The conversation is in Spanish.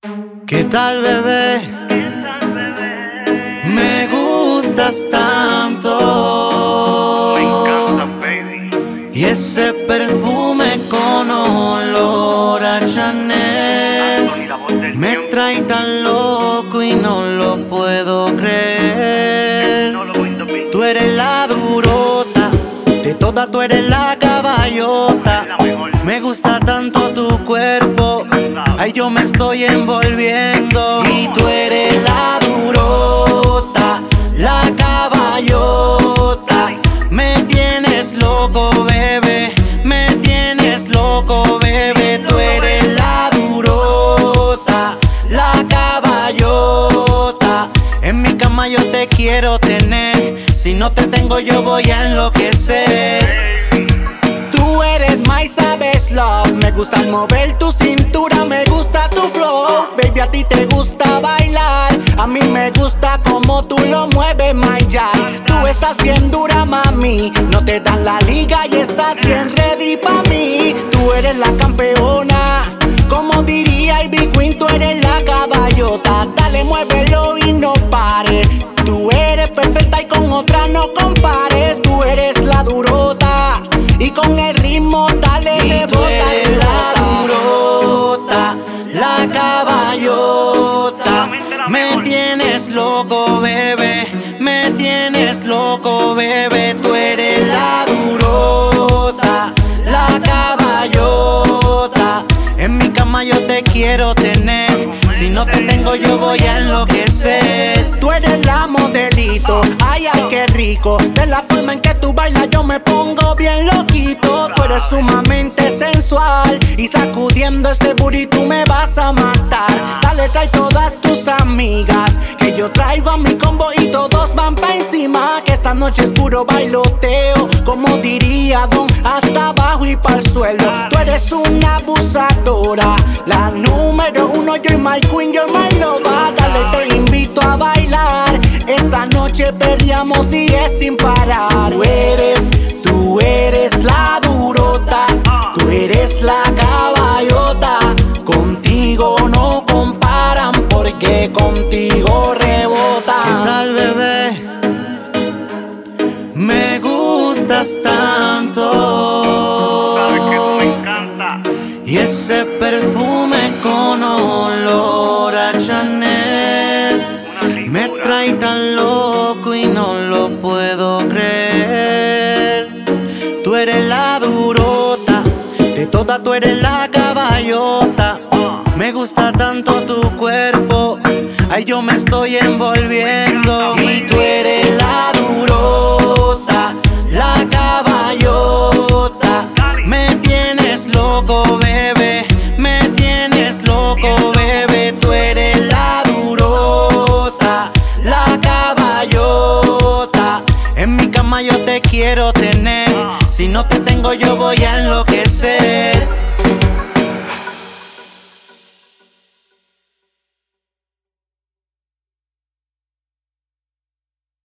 ¿Qué tal, bebé? Me gustas tanto. Me encanta, baby. Y ese perfume con olor a Chanel Anthony, la voz del me tiempo. trae tan loco y no lo puedo creer. Tecnólogo in the beat. Tú eres la durota, de todas tú eres la caballota. La mejor. Me gusta tanto tu cuerpo, ay yo me estoy envolviendo. Y tú eres la durota, la caballota. Me tienes loco, bebé, me tienes loco, bebé. Tú eres la durota, la caballota. En mi cama yo te quiero tener, si no te tengo yo voy a enloquecer. Tú eres my savage love, me gusta al mover tu cintura, me gusta tu flow. Baby, a ti te gusta bailar, a mí me gusta como tú lo mueves, my yai. Tú estás bien dura, mami, no te dan la liga y estás bien ready pa' mí. Tú eres la campeona, como diría Ivy Queen, tú eres la caballota. Dale, muévelo y no pares. Tú eres perfecta y con otra no compares. Tú eres la durota y con el ritmo dale, rebota. Tú eres la durota, la caballota. Me tienes loco, bebé, me tienes loco, bebé. Tú eres la durota, la caballota. En mi cama yo te quiero tener, si no te tengo yo voy a enloquecer. Tú eres la modelito, ay ay qué rico. De la forma en que tú bailas yo me pongo bien loquito. Tú eres sumamente sensual y sacudiendo ese booty tú me vas a matar. Dale, trae todas tus amigas, que yo traigo a mi combo y todos van pa' encima. Que esta noche es puro bailoteo, como diría Don, hasta abajo y pa'l suelo. Tú eres una abusadora, la número uno, you're my queen, you're my lover. Dale, te invito a bailar, esta noche peleamos y es sin parar. Tú eres la durota, tú eres la caballota. Contigo no comparan porque contigo rebota. ¿Qué tal, bebé? Me gustas tanto. Sabes que tú me encanta. Y ese perfume con olor a Chanel me trae tan loco y no lo puedo creer. Tú eres la durota, de todas tú eres la caballota. Me gusta tanto tu cuerpo, ay yo me estoy envolviendo. Y tú eres la durota, la caballota. Me tienes loco, bebé, me tienes loco, bebé. Tú eres la durota, la caballota. En mi cama yo te quiero tener, si no te tengo yo voy a enloquecer.